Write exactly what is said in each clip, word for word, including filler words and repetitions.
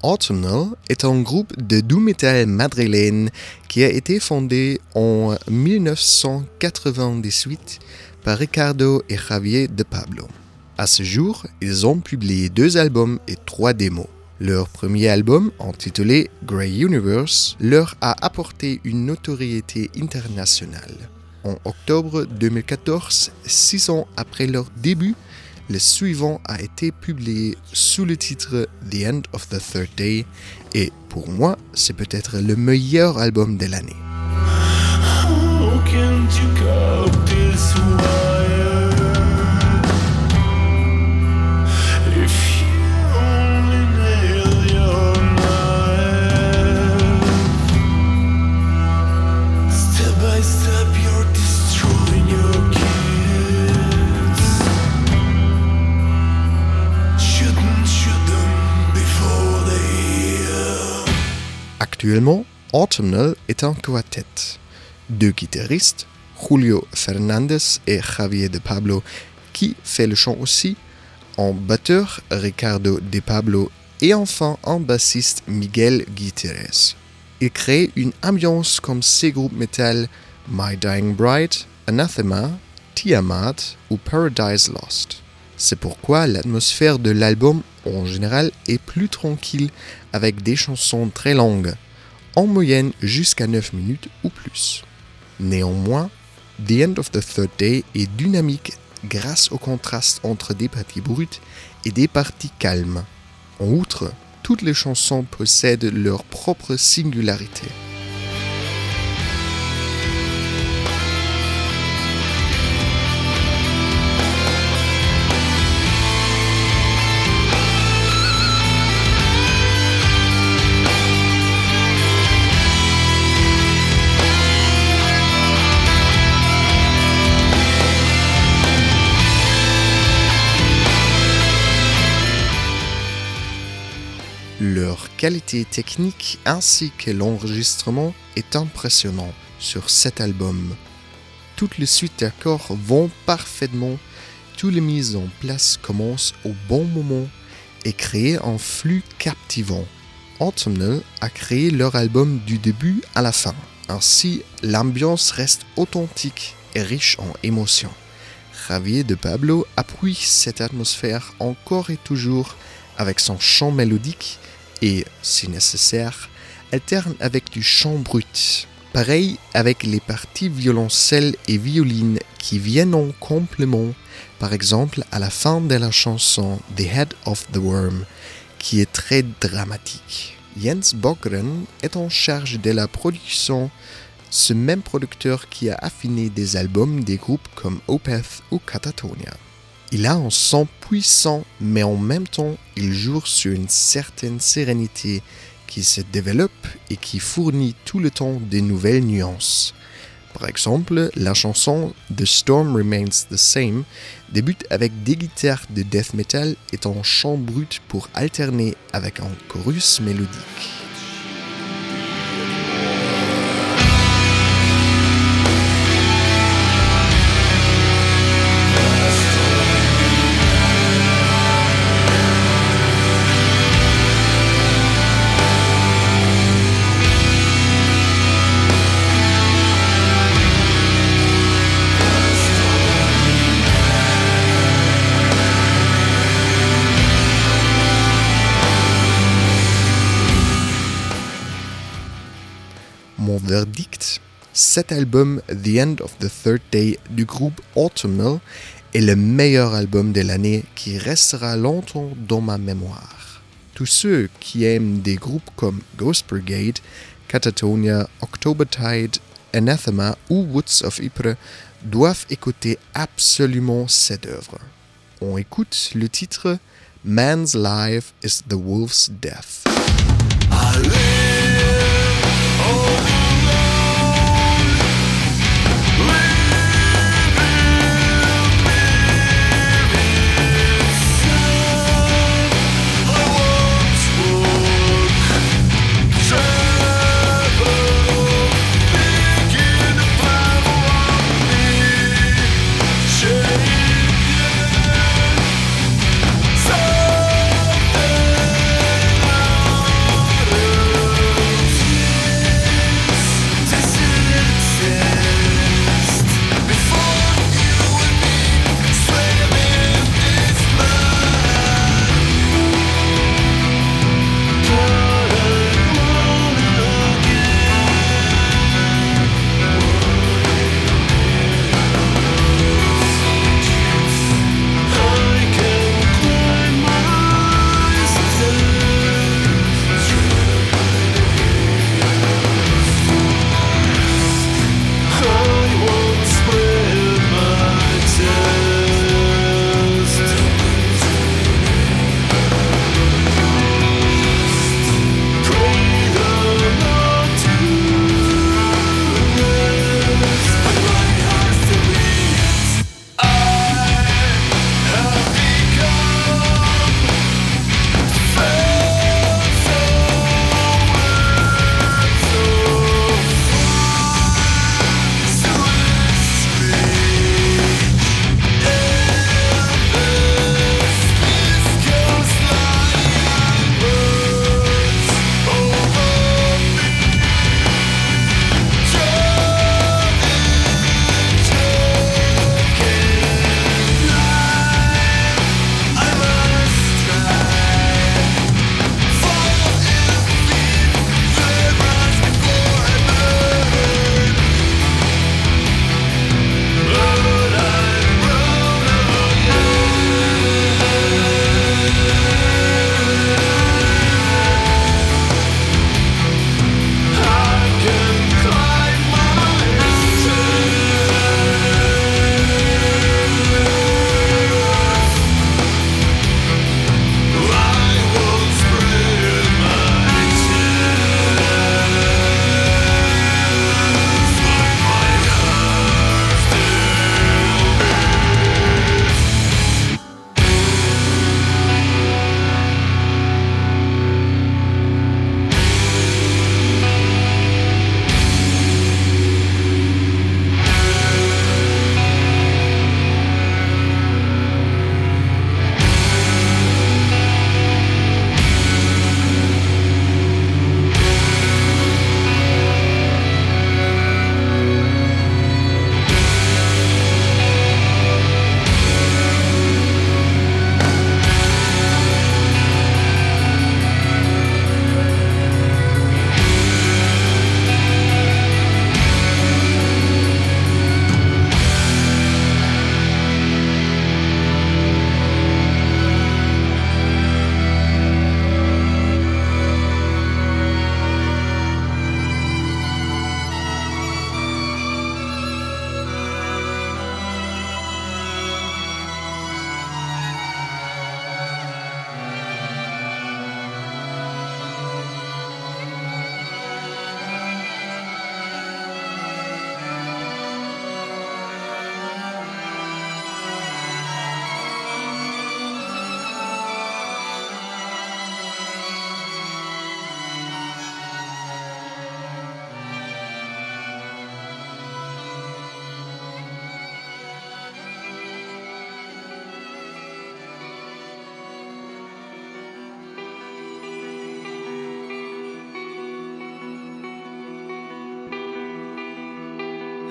Autumnal est un groupe de doom metal madrilène qui a été fondé en dix-neuf cent quatre-vingt-dix-huit par Ricardo et Javier de Pablo. À ce jour, ils ont publié deux albums et trois démos. Leur premier album, intitulé Grey Universe, leur a apporté une notoriété internationale. En octobre deux mille quatorze, six ans après leur début, le suivant a été publié sous le titre The End of the Third Day et pour moi, c'est peut-être le meilleur album de l'année. How can you go this way? If you only nail your knife, step by step you're destroying your kids. Shouldn't shoot them before they heal. Actuellement, Autumnal est un quartet. Deux guitaristes, Julio Fernandez et Javier de Pablo, qui fait le chant aussi, un batteur, Ricardo de Pablo, et enfin un bassiste, Miguel Gutierrez. Ils créent une ambiance comme ces groupes metal My Dying Bride, Anathema, Tiamat ou Paradise Lost. C'est pourquoi l'atmosphère de l'album, en général, est plus tranquille avec des chansons très longues, en moyenne jusqu'à neuf minutes ou plus. Néanmoins, The End of the Third Day est dynamique grâce au contraste entre des parties brutes et des parties calmes. En outre, toutes les chansons possèdent leur propre singularité. Leur qualité technique ainsi que l'enregistrement est impressionnant sur cet album. Toutes les suites d'accords vont parfaitement, toutes les mises en place commencent au bon moment et créent un flux captivant. Autumnal a créé leur album du début à la fin. Ainsi, l'ambiance reste authentique et riche en émotions. Javier de Pablo appuie cette atmosphère encore et toujours avec son chant mélodique et, si nécessaire, alterne avec du chant brut. Pareil avec les parties violoncelle et violine qui viennent en complément, par exemple à la fin de la chanson The Head of the Worm, qui est très dramatique. Jens Bogren est en charge de la production, ce même producteur qui a affiné des albums des groupes comme Opeth ou Katatonia. Il a un son puissant, mais en même temps, il joue sur une certaine sérénité qui se développe et qui fournit tout le temps de nouvelles nuances. Par exemple, la chanson The Storm Remains the Same débute avec des guitares de death metal et un chant brut pour alterner avec un chorus mélodique. Mon verdict, cet album The End of the Third Day du groupe Autumnal est le meilleur album de l'année qui restera longtemps dans ma mémoire. Tous ceux qui aiment des groupes comme Ghost Brigade, Katatonia, Octobertide, Anathema ou Woods of Ypres doivent écouter absolument cette œuvre. On écoute le titre Man's Life is the Wolf's Death. Something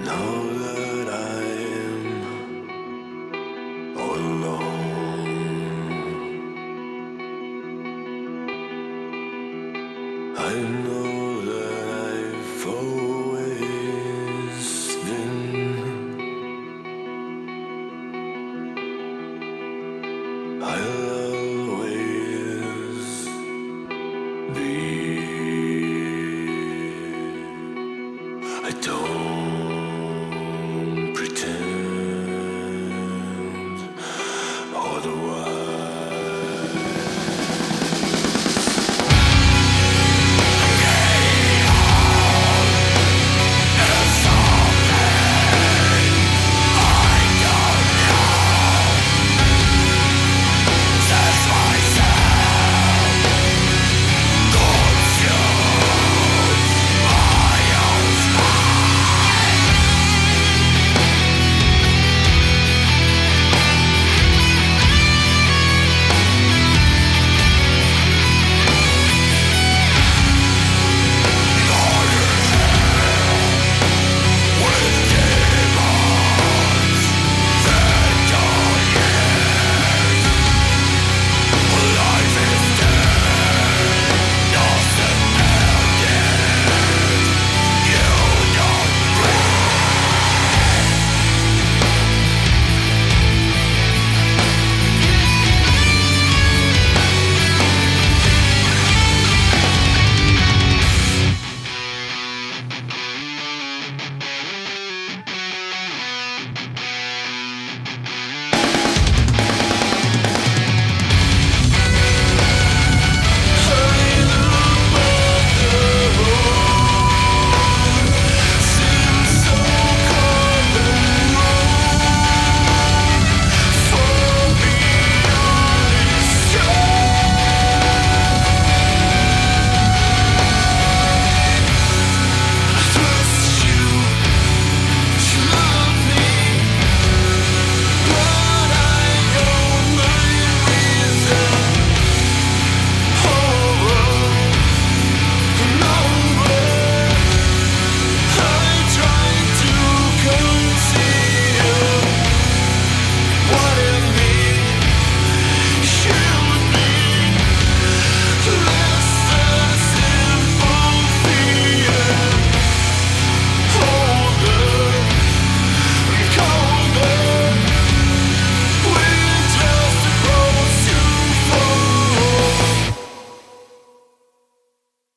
Now that